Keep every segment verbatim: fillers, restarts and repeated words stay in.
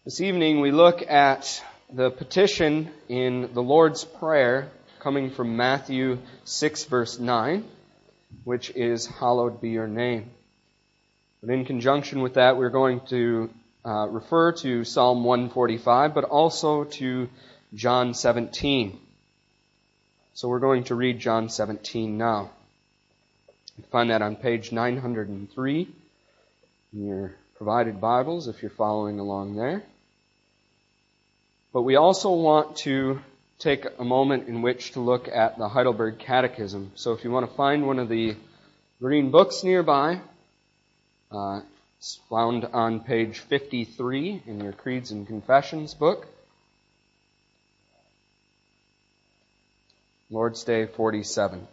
This evening we look at the petition in the Lord's Prayer coming from Matthew six verse nine, which is, "Hallowed be your name." But in conjunction with that, we're going to uh, refer to Psalm one forty-five, but also to John seventeen. So we're going to read John seventeen now. You can find that on page nine hundred three in your provided Bibles if you're following along there. But we also want to take a moment in which to look at the Heidelberg Catechism. So if you want to find one of the green books nearby, uh, it's found on page fifty-three in your Creeds and Confessions book. Lord's Day forty-seven.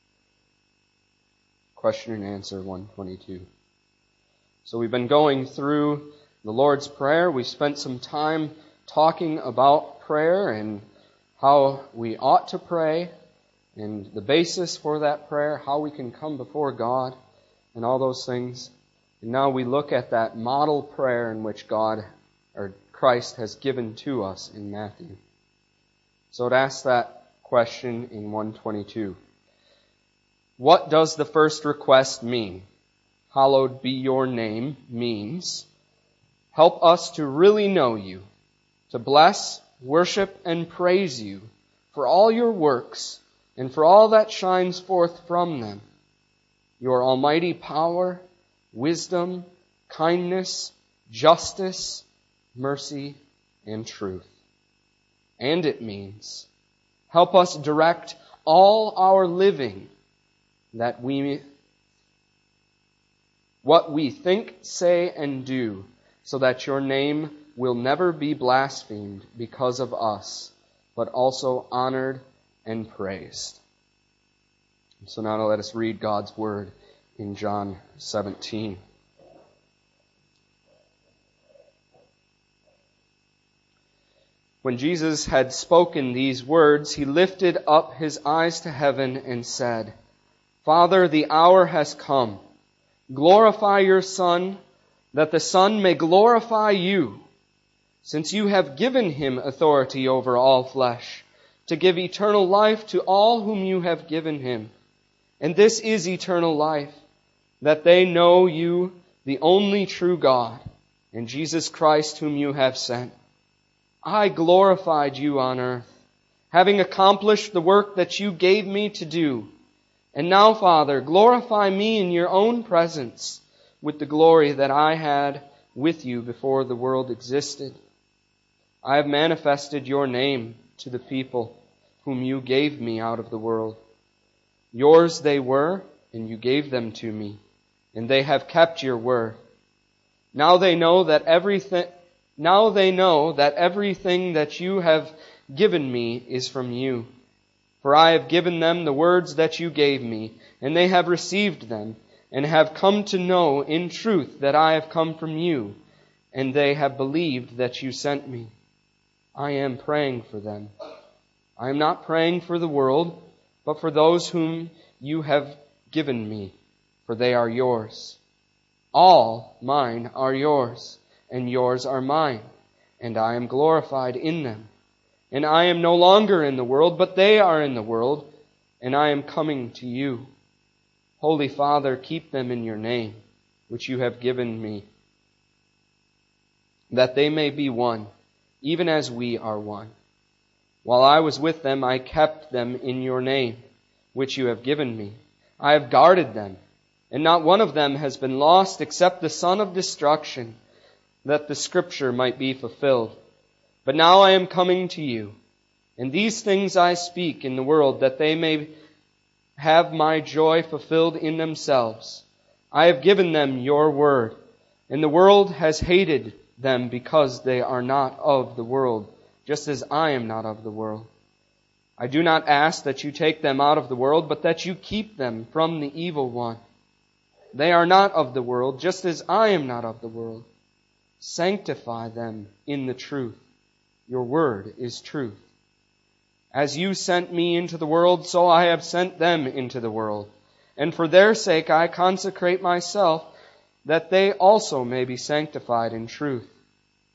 Question and answer one twenty-two. So we've been going through the Lord's Prayer. We spent some time talking about prayer and how we ought to pray and the basis for that prayer, how we can come before God and all those things. And now we look at that model prayer in which God or Christ has given to us in Matthew. So it asks that question in one twenty-two. What does the first request mean? Hallowed be your name means, help us to really know you, to bless, worship, and praise you for all your works and for all that shines forth from them, your almighty power, wisdom, kindness, justice, mercy, and truth. And it means, help us direct all our living that we, what we think, say, and do, so that your name will never be blasphemed because of us, but also honored and praised. So now let us read God's Word in John seventeen. When Jesus had spoken these words, he lifted up his eyes to heaven and said, Father, the hour has come. Glorify your Son, that the Son may glorify you, since you have given him authority over all flesh, to give eternal life to all whom you have given him. And this is eternal life, that they know you, the only true God, and Jesus Christ whom you have sent. I glorified you on earth, having accomplished the work that you gave me to do. And now, Father, glorify me in your own presence with the glory that I had with you before the world existed. I have manifested your name to the people whom you gave me out of the world. Yours they were, and you gave them to me, and they have kept your word. Now they know that everything, now they know that everything that you have given me is from you. For I have given them the words that you gave me, and they have received them, and have come to know in truth that I have come from you, and they have believed that you sent me. I am praying for them. I am not praying for the world, but for those whom you have given me, for they are yours. All mine are yours, and yours are mine, and I am glorified in them. And I am no longer in the world, but they are in the world, and I am coming to you. Holy Father, keep them in your name, which you have given me, that they may be one, even as we are one. While I was with them, I kept them in your name, which you have given me. I have guarded them, and not one of them has been lost except the son of destruction, that the scripture might be fulfilled. But now I am coming to you, and these things I speak in the world, that they may have my joy fulfilled in themselves. I have given them your word, and the world has hated them because they are not of the world, just as I am not of the world. I do not ask that you take them out of the world, but that you keep them from the evil one. They are not of the world, just as I am not of the world. Sanctify them in the truth. Your word is truth. As you sent me into the world, so I have sent them into the world. And for their sake I consecrate myself, that they also may be sanctified in truth.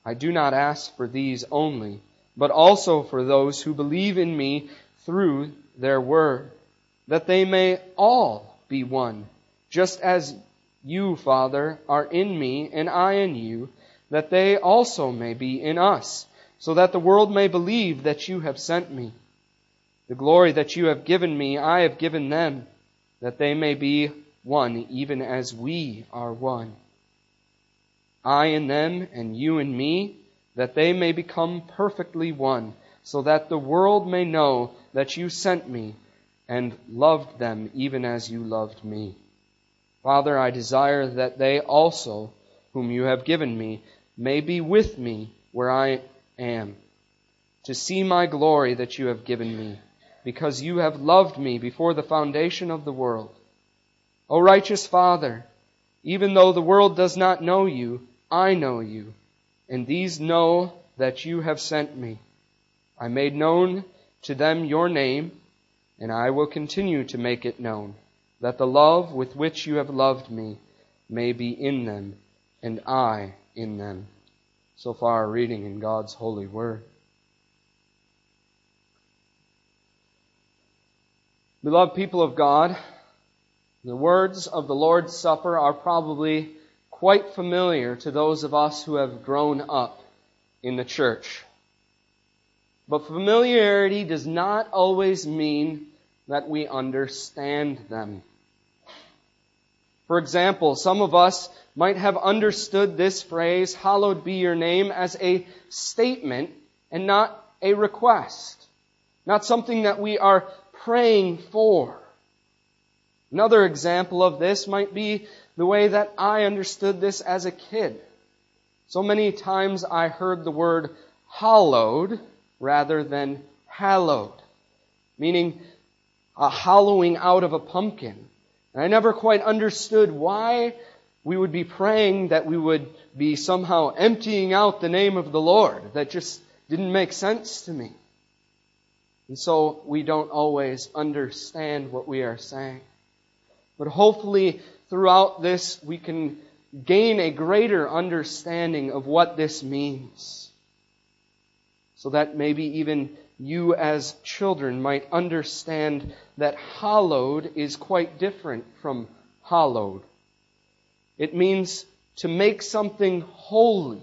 I do not ask for these only, but also for those who believe in me through their word, that they may all be one, just as you, Father, are in me and I in you, that they also may be in us, so that the world may believe that you have sent me. The glory that you have given me, I have given them, that they may be one, even as we are one. I in them and you in me, that they may become perfectly one, so that the world may know that you sent me and loved them even as you loved me. Father, I desire that they also, whom you have given me, may be with me where I am, to see my glory that you have given me, because you have loved me before the foundation of the world. O righteous Father, even though the world does not know you, I know you, and these know that you have sent me. I made known to them your name, and I will continue to make it known, that the love with which you have loved me may be in them, and I in them. So far, a reading in God's holy word. Beloved people of God, the words of the Lord's Supper are probably quite familiar to those of us who have grown up in the church. But familiarity does not always mean that we understand them. For example, some of us might have understood this phrase, "Hallowed be your name," as a statement and not a request, not something that we are praying for. Another example of this might be the way that I understood this as a kid. So many times I heard the word hallowed rather than hallowed, meaning a hollowing out of a pumpkin. And I never quite understood why we would be praying that we would be somehow emptying out the name of the Lord. That just didn't make sense to me. And so we don't always understand what we are saying. But hopefully throughout this we can gain a greater understanding of what this means, so that maybe even you as children might understand that hallowed is quite different from hallowed. It means to make something holy.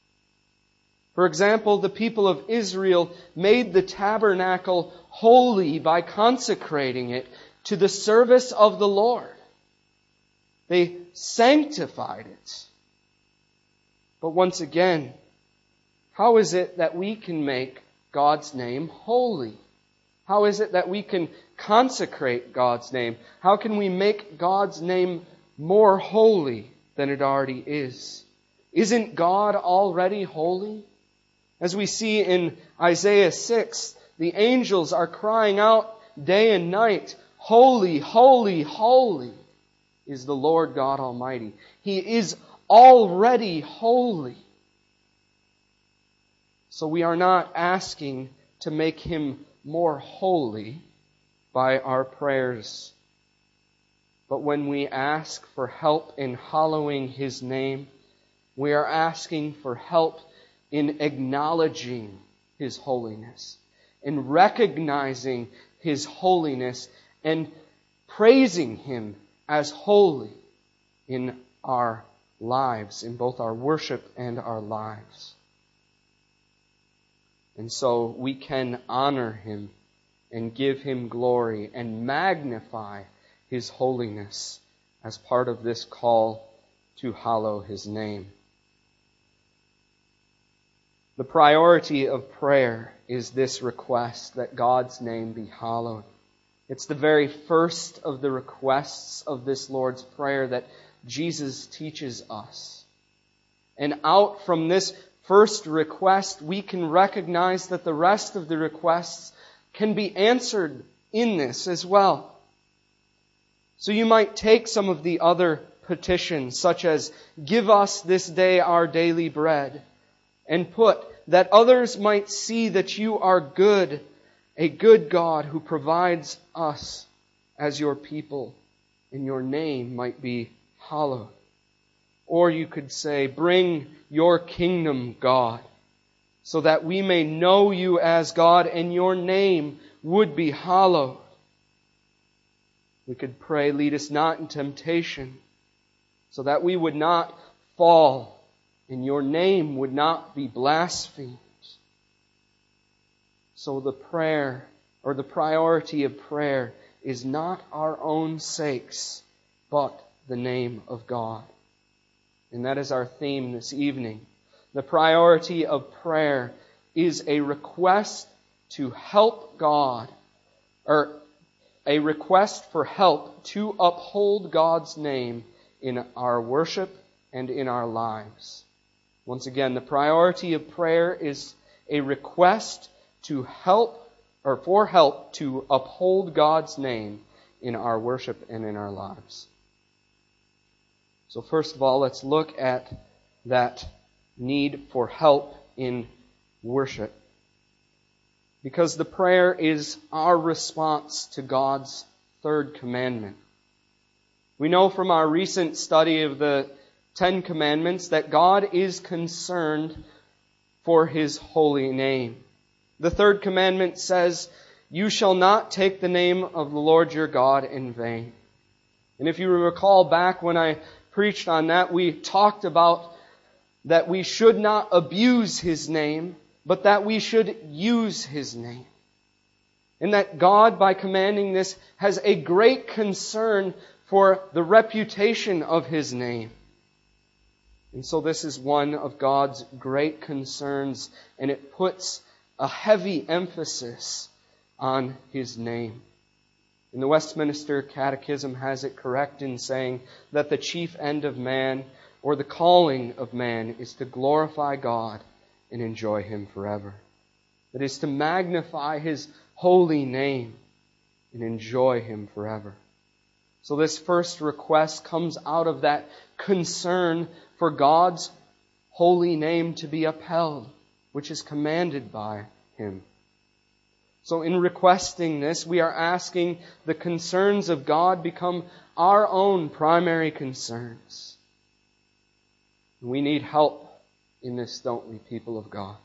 For example, the people of Israel made the tabernacle holy by consecrating it to the service of the Lord. They sanctified it. But once again, how is it that we can make God's name holy? How is it that we can consecrate God's name? How can we make God's name more holy than it already is? Isn't God already holy? As we see in Isaiah six, the angels are crying out day and night, "Holy, holy, holy is the Lord God Almighty." He is already holy. So we are not asking to make Him more holy by our prayers. But when we ask for help in hallowing His name, we are asking for help in acknowledging His holiness, in recognizing His holiness, and praising Him as holy in our lives, in both our worship and our lives. And so we can honor Him and give Him glory and magnify His holiness as part of this call to hallow His name. The priority of prayer is this request that God's name be hallowed. It's the very first of the requests of this Lord's Prayer that Jesus teaches us. And out from this first request, we can recognize that the rest of the requests can be answered in this as well. So you might take some of the other petitions, such as, "Give us this day our daily bread," and put, "that others might see that you are good, a good God who provides us as your people, and your name might be hallowed." Or you could say, bring your kingdom, God, so that we may know you as God and your name would be hallowed. We could pray, lead us not in temptation, so that we would not fall and your name would not be blasphemed. So the prayer, or the priority of prayer, is not our own sakes, but the name of God. And that is our theme this evening. The priority of prayer is a request to help God, or a request for help to uphold God's name in our worship and in our lives. Once again, the priority of prayer is a request to help, or for help to uphold God's name in our worship and in our lives. So first of all, let's look at that need for help in worship. Because the prayer is our response to God's third commandment. We know from our recent study of the Ten Commandments that God is concerned for His holy name. The third commandment says, "You shall not take the name of the Lord your God in vain." And if you recall back when I preached on that, we talked about that we should not abuse His name, but that we should use His name. And that God, by commanding this, has a great concern for the reputation of His name. And so this is one of God's great concerns, and it puts a heavy emphasis on His name. And the Westminster Catechism has it correct in saying that the chief end of man, or the calling of man, is to glorify God and enjoy Him forever. That is to magnify His holy name and enjoy Him forever. So this first request comes out of that concern for God's holy name to be upheld, which is commanded by Him. So in requesting this, we are asking the concerns of God become our own primary concerns. We need help in this, don't we, people of God?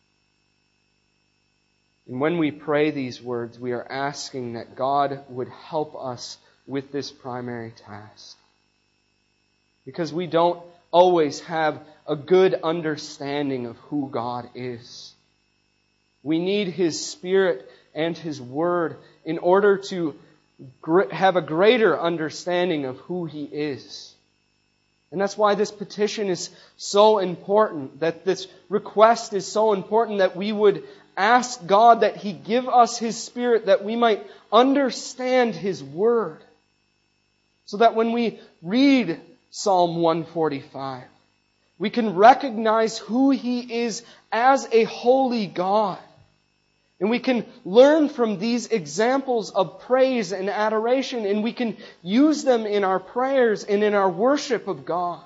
And when we pray these words, we are asking that God would help us with this primary task. Because we don't always have a good understanding of who God is. We need His Spirit and His Word in order to have a greater understanding of who He is. And that's why this petition is so important, that this request is so important, that we would ask God that He give us His Spirit, that we might understand His Word. So that when we read Psalm one forty-five, we can recognize who He is as a holy God. And we can learn from these examples of praise and adoration, and we can use them in our prayers and in our worship of God.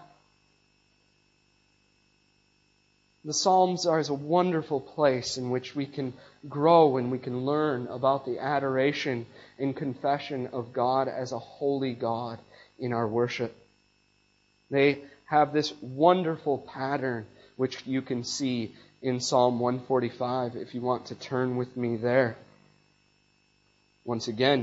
The Psalms are a wonderful place in which we can grow and we can learn about the adoration and confession of God as a holy God in our worship. They have this wonderful pattern which you can see in Psalm one forty-five, if you want to turn with me there. Once again,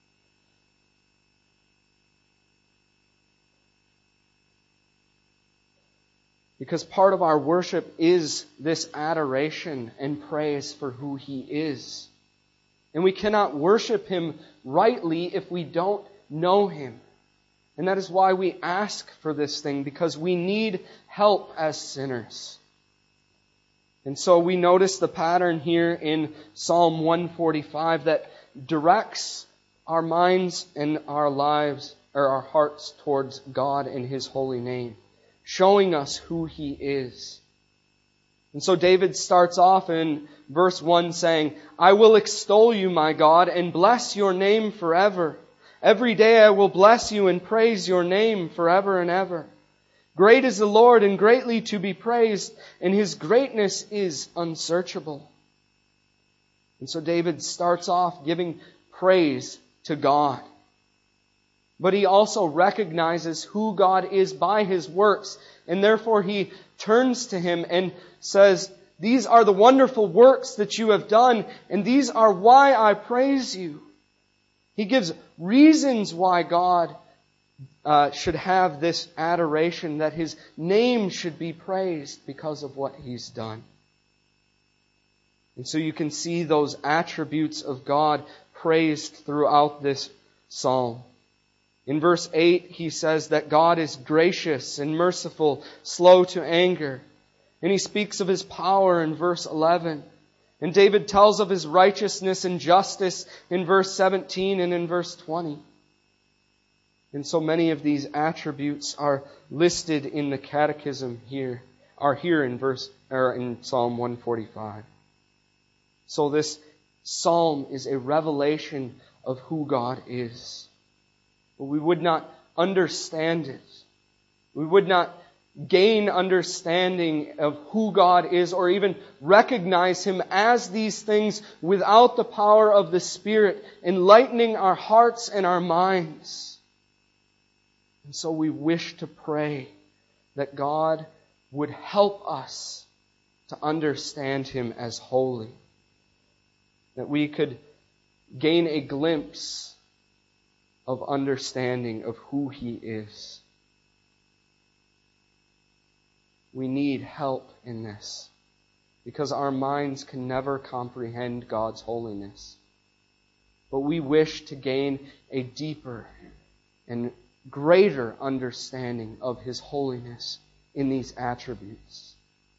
because part of our worship is this adoration and praise for who He is. And we cannot worship Him rightly if we don't know Him. And that is why we ask for this thing, because we need help as sinners. And so we notice the pattern here in Psalm one forty-five that directs our minds and our lives, or our hearts, towards God and His holy name, showing us who He is. And so David starts off in verse one saying, "I will extol you, my God, and bless your name forever. Every day I will bless you and praise your name forever and ever. Great is the Lord and greatly to be praised, and His greatness is unsearchable." And so David starts off giving praise to God. but he also recognizes who God is by his works. And therefore he turns to him and says, these are the wonderful works that you have done, and these are why I praise you. He gives reasons why God uh, should have this adoration, that his name should be praised because of what he's done. And so you can see those attributes of God praised throughout this psalm. In verse eight, he says that God is gracious and merciful, slow to anger. And he speaks of his power in verse eleven. And David tells of his righteousness and justice in verse seventeen and in verse twenty. And so many of these attributes are listed in the Catechism here, are here in verse or in Psalm one forty-five. So this psalm is a revelation of who God is. But we would not understand it. We would not gain understanding of who God is or even recognize Him as these things without the power of the Spirit enlightening our hearts and our minds. And so we wish to pray that God would help us to understand Him as holy. That we could gain a glimpse of understanding of who He is. We need help in this because our minds can never comprehend God's holiness. But we wish to gain a deeper and greater understanding of His holiness in these attributes.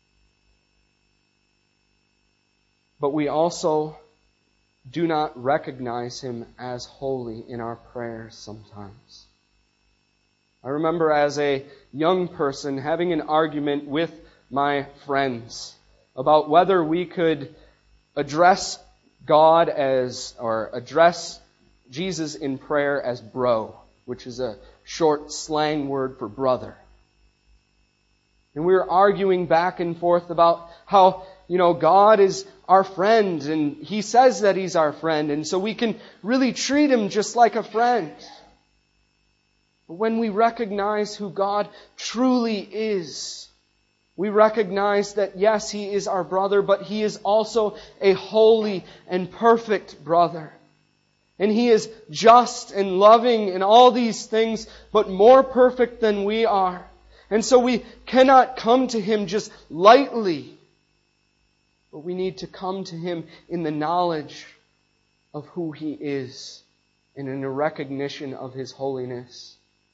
But we also do not recognize Him as holy in our prayers sometimes. I remember as a young person having an argument with my friends about whether we could address God as, or address Jesus in prayer as bro, which is a short slang word for brother. And we were arguing back and forth about how, you know, God is our friend and He says that He's our friend, and so we can really treat Him just like a friend. But when we recognize who God truly is, we recognize that yes, He is our brother, but He is also a holy and perfect brother. And He is just and loving and all these things, but more perfect than we are. And so we cannot come to Him just lightly, but we need to come to Him in the knowledge of who He is and in a recognition of His holiness.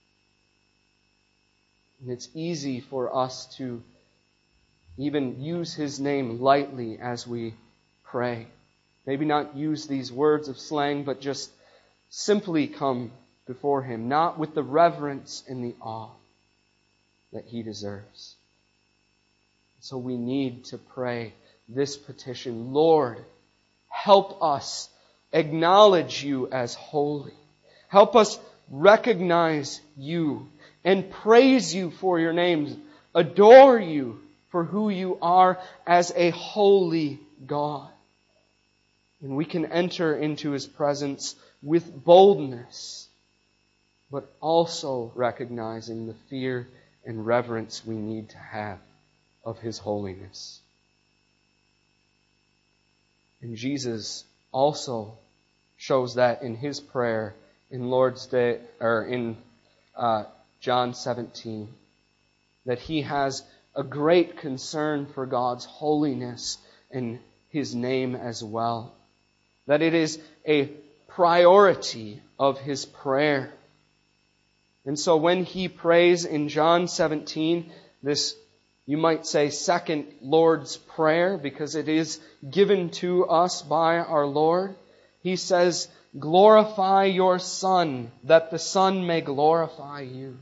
And it's easy for us to even use His name lightly as we pray. Maybe not use these words of slang, but just simply come before Him, not with the reverence and the awe that He deserves. So we need to pray this petition: Lord, help us acknowledge You as holy. Help us recognize You and praise You for Your names. Adore You for who You are as a holy God. And we can enter into His presence with boldness, but also recognizing the fear and reverence we need to have of His holiness. And Jesus also shows that in His prayer in Lord's Day, or in uh, John seventeen, that He has a great concern for God's holiness and His name as well. That it is a priority of His prayer. And so when He prays in John seventeen, this, you might say, second Lord's Prayer, because it is given to us by our Lord, He says, glorify Your Son, that the Son may glorify You.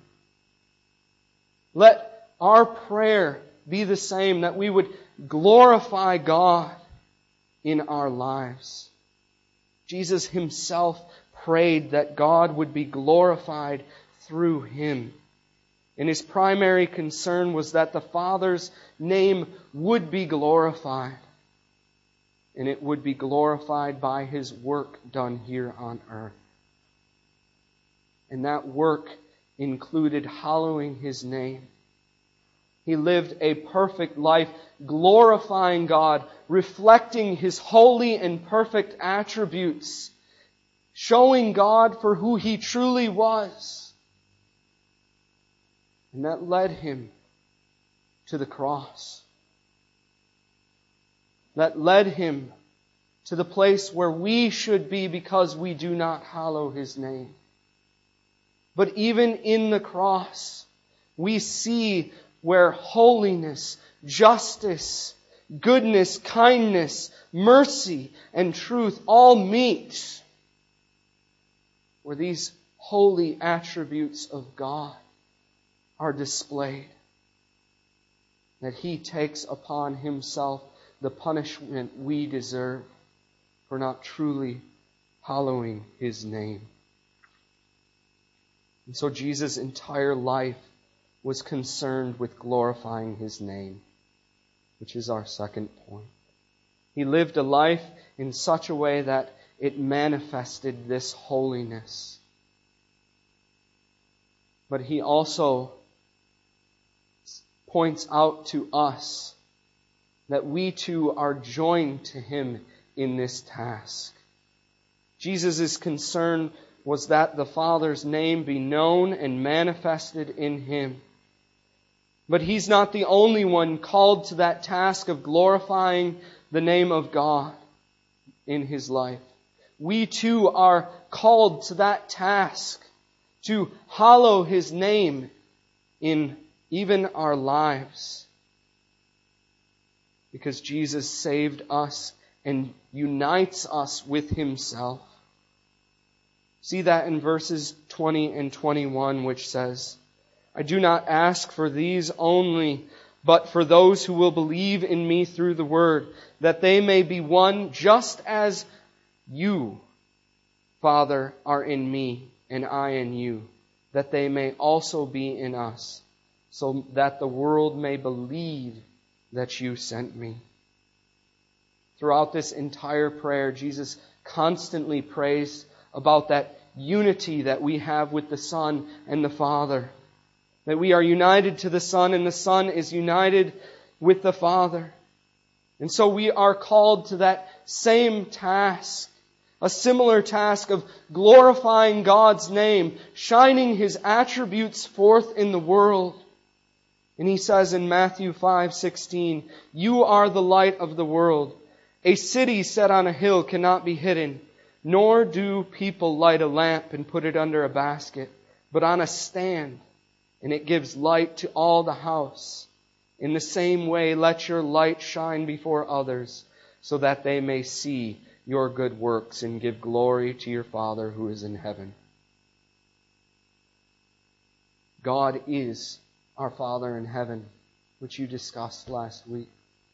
Let our prayer be the same, that we would glorify God in our lives. Jesus Himself prayed that God would be glorified through Him. And His primary concern was that the Father's name would be glorified. And it would be glorified by His work done here on earth. And that work included hallowing His name. He lived a perfect life, glorifying God, reflecting His holy and perfect attributes, showing God for who He truly was. And that led Him to the cross. That led Him to the place where we should be because we do not hallow His name. But even in the cross, we see where holiness, justice, goodness, kindness, mercy, and truth all meet. Where these holy attributes of God are displayed. That He takes upon Himself the punishment we deserve for not truly hallowing His name. And so Jesus' entire life was concerned with glorifying His name, which is our second point. He lived a life in such a way that it manifested this holiness. But He also points out to us that we too are joined to Him in this task. Jesus' concern was that the Father's name be known and manifested in Him. But He's not the only one called to that task of glorifying the name of God in His life. We too are called to that task, to hallow His name in even our lives. Because Jesus saved us and unites us with Himself. See that in verses twenty and twenty-one, which says, I do not ask for these only, but for those who will believe in Me through the word, that they may be one just as You, Father, are in Me, and I in You, that they may also be in us, so that the world may believe that You sent Me. Throughout this entire prayer, Jesus constantly prays about that unity that we have with the Son and the Father. That we are united to the Son and the Son is united with the Father. And so we are called to that same task, a similar task of glorifying God's name, shining His attributes forth in the world. And He says in Matthew five sixteen, You are the light of the world. A city set on a hill cannot be hidden, nor do people light a lamp and put it under a basket, but on a stand, and it gives light to all the house. In the same way, let your light shine before others, so that they may see your good works and give glory to your Father who is in heaven. God is our Father in heaven, which you discussed last week.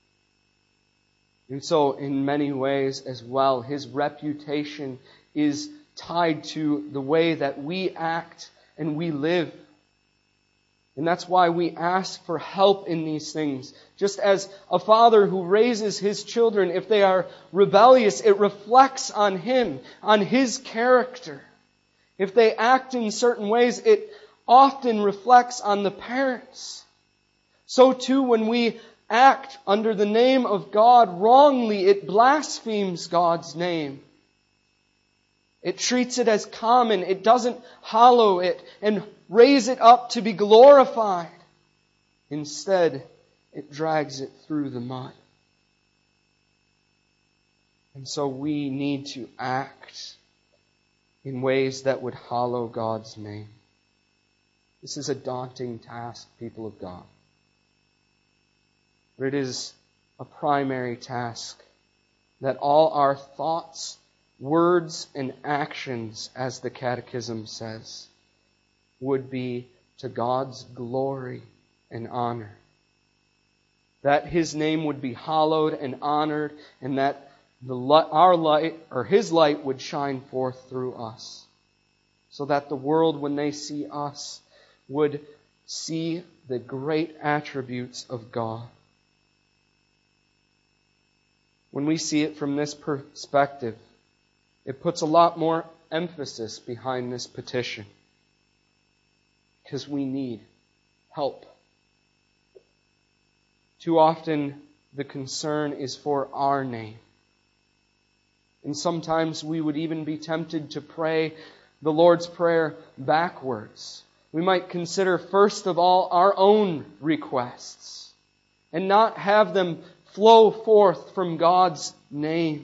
And so, in many ways as well, His reputation is tied to the way that we act and we live. And that's why we ask for help in these things. Just as a father who raises his children, if they are rebellious, it reflects on him, on his character. If they act in certain ways, it often reflects on the parents. So too, when we act under the name of God wrongly, it blasphemes God's name. It treats it as common. It doesn't hallow it and raise it up to be glorified. Instead, it drags it through the mud. And so we need to act in ways that would hallow God's name. This is a daunting task, people of God. But it is a primary task that all our thoughts, words, and actions, as the Catechism says, would be to God's glory and honor. That His name would be hallowed and honored, and that the our light, or His light, would shine forth through us. So that the world, when they see us, would see the great attributes of God. When we see it from this perspective, it puts a lot more emphasis behind this petition. because we need help. Too often the concern is for our name. And sometimes we would even be tempted to pray the Lord's Prayer backwards. We might consider first of all our own requests and not have them flow forth from God's name.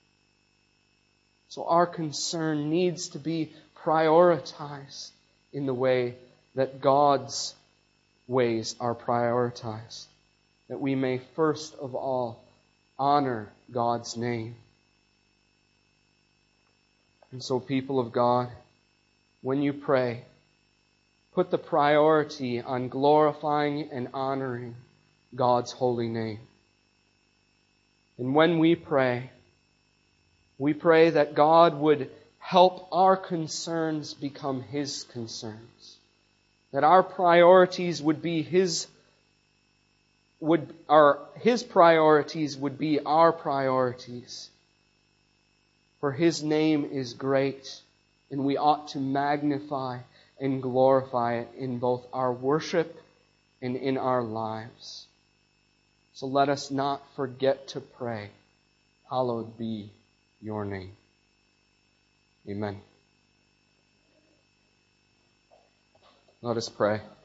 So our concern needs to be prioritized in the way that God's ways are prioritized. That we may first of all honor God's name. And so, people of God, when you pray, put the priority on glorifying and honoring God's holy name. And when we pray, we pray that God would help our concerns become His concerns. That our priorities would be His would our His priorities would be our priorities. For His name is great, and we ought to magnify and glorify it in both our worship and in our lives. So let us not forget to pray, hallowed be your name. Amen. Let us pray.